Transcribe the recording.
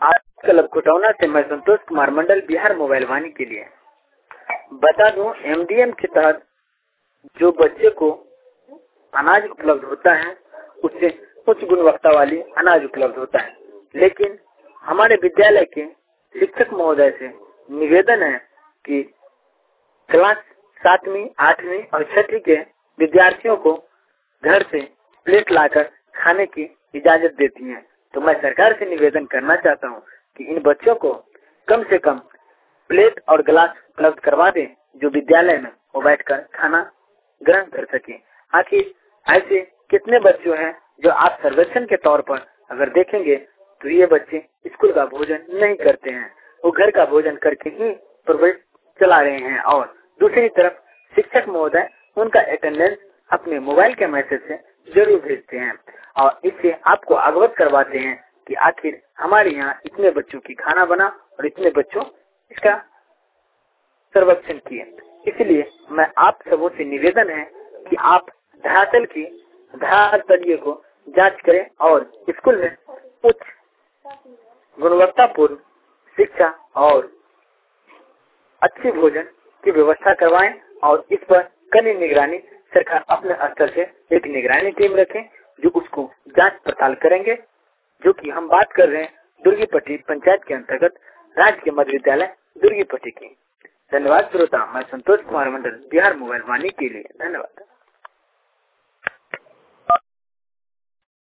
आज क्लब खुटौना से मैं संतोष कुमार मंडल, बिहार मोबाइल वाणी के लिए बता दूं, एमडीएम के तहत जो बच्चे को अनाज उपलब्ध होता है उससे उच्च गुणवत्ता वाली अनाज उपलब्ध होता है। लेकिन हमारे विद्यालय के शिक्षक महोदय से निवेदन है कि क्लास 7वीं, 8वीं और 6वीं के विद्यार्थियों को घर से प्लेट लाकर खाने की इजाजत देती हैं। तो मैं सरकार से निवेदन करना चाहता हूं कि इन बच्चों को कम से कम प्लेट और गिलास उपलब्ध करवा दें, जो विद्यालय में वो बैठकर खाना ग्रहण कर सके। आखिर ऐसे कितने बच्चे हैं जो आप सर्वेक्षण के तौर पर अगर देखेंगे तो ये बच्चे स्कूल का भोजन नहीं करते हैं, वो घर का भोजन करके ही प्रवेश चला रहे हैं। और दूसरी तरफ शिक्षक महोदय उनका अटेंडेंस अपने मोबाइल के मैसेज से जरूर भेजते हैं और इससे आपको अवगत करवाते हैं कि आखिर हमारे यहाँ इतने बच्चों की खाना बना और इतने बच्चों इसका सर्वेक्षण किए। इसलिए मैं आप सबों से निवेदन है कि आप धरातलीय को जांच करें और स्कूल में उच्च गुणवत्तापूर्ण शिक्षा और अच्छी भोजन की व्यवस्था करवाएं और इस पर कड़ी निगरानी सरकार अपने स्तर से एक निगरानी टीम रखें जो उसको जांच पड़ताल करेंगे। जो कि हम बात कर रहे हैं दुर्गीपट्टी पंचायत के अंतर्गत राजकीय मध्य विद्यालय दुर्गीपट्टी की। धन्यवाद श्रोता, मैं संतोष कुमार मंडल, बिहार मोबाइल वाणी के लिए धन्यवाद।